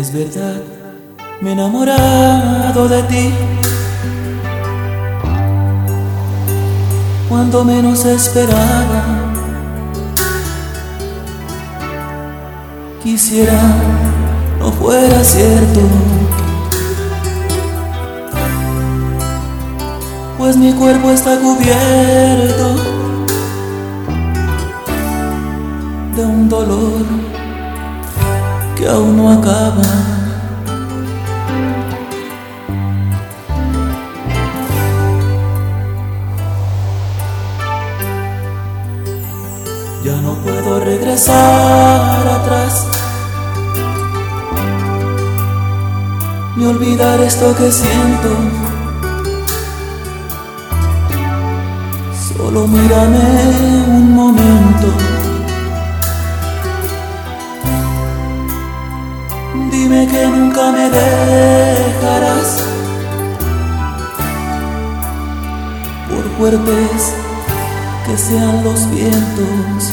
Es verdad, me he enamorado de ti cuando menos esperaba. Quisiera no fuera cierto, pues mi cuerpo está cubierto de un dolor que aún no acaba. Ya no puedo regresar atrás ni olvidar esto que siento. Solo mírame un momento, dime que nunca me dejarás, por fuertes que sean los vientos.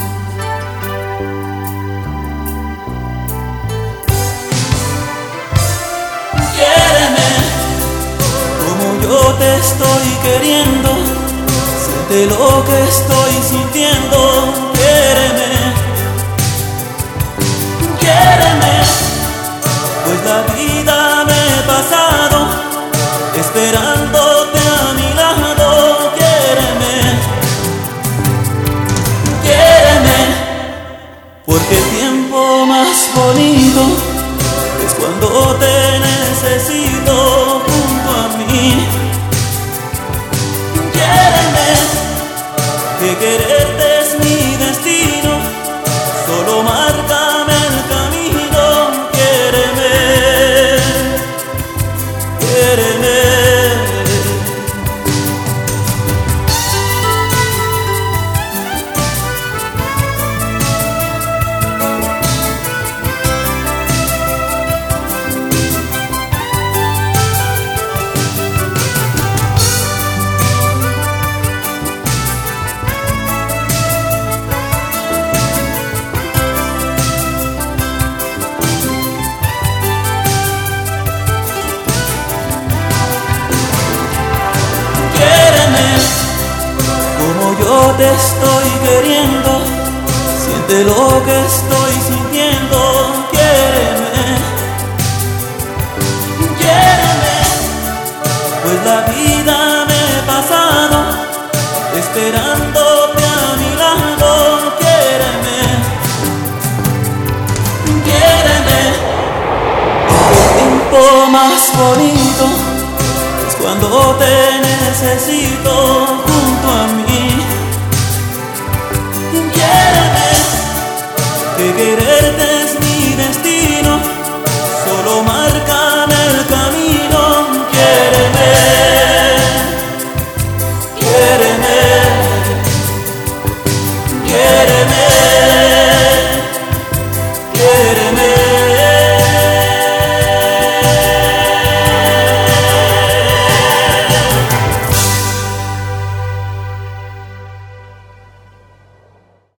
Quiéreme como yo te estoy queriendo, siente lo que estoy sintiendo. Quiéreme, quiéreme, pues la vida me he pasado esperándote a mi lado. Quiéreme, quiéreme, porque el tiempo más bonito es cuando te necesito junto a mí. Quiéreme, que quererte es mi destino, solo márcame el camino. Quiéreme, quiéreme. Yo te estoy queriendo, siente lo que estoy sintiendo. Quiéreme, quiéreme, pues la vida me he pasado esperándote a mi lado. Quiéreme, quiéreme, el tiempo más bonito es cuando te necesito junto a mí. Quiéreme, que quererte